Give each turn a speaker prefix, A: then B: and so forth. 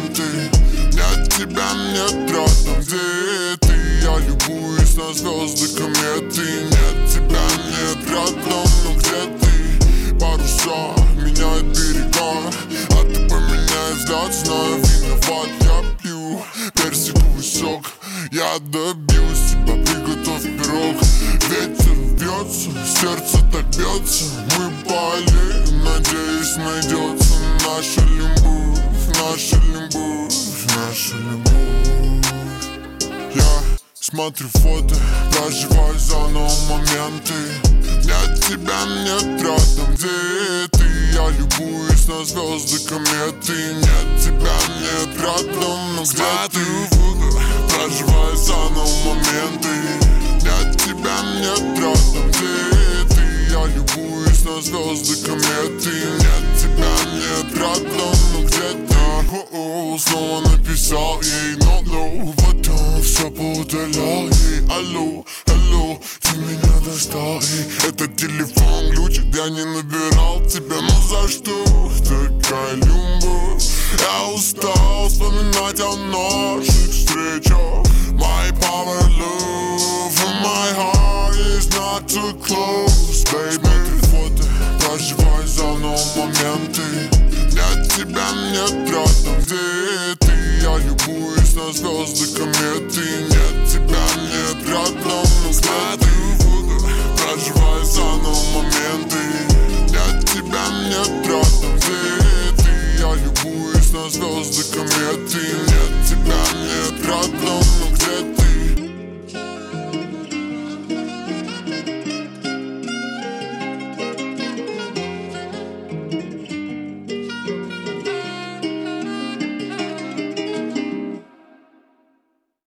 A: моменты. Нет тебя, нет рядом, где ты? Я любуюсь на звезды, кометы. Нет тебя, нет рядом, но где ты? Паруса меняют берега, а ты поменяй взгляд, знаю, виноват. Я пью персиковый сок, я добьюсь тебя, приготовь пирог. Ветер бьется, сердце так бьется. Мы болеем, надеюсь, найдется наша любовь, наша любовь, наша любовь. Я смотрю фото, проживаю заново моменты. Нет тебя, нет рядом, где ты? Я любуюсь на звезды, кометы. Нет тебя, нет рядом, но где ты? Проживаю заново моменты. Нет тебя, нет рядом, где ты? Я любуюсь на звезды, кометы. Нет тебя, нет рядом, но где ты? Снова написал ей no, потом все поудалял ей. Алло, алло, ты меня достал, ей. Этот телефон глючит, я не набирал тебя. Ну за что такая любовь? Я устал вспоминать о наших встречах. My power love and my heart is not too close, baby. Смотрю фото, проживай заново моменты. Нет тебя, нет рядом, где ты? Я любуюсь на звезды, кометы. Нет тебя, нет рядом, но смотрю фото, проживай заново моменты. Нет тебя, нет рядом, где ты? Я любуюсь на звезды, кометы. Нет тебя, нет рядом.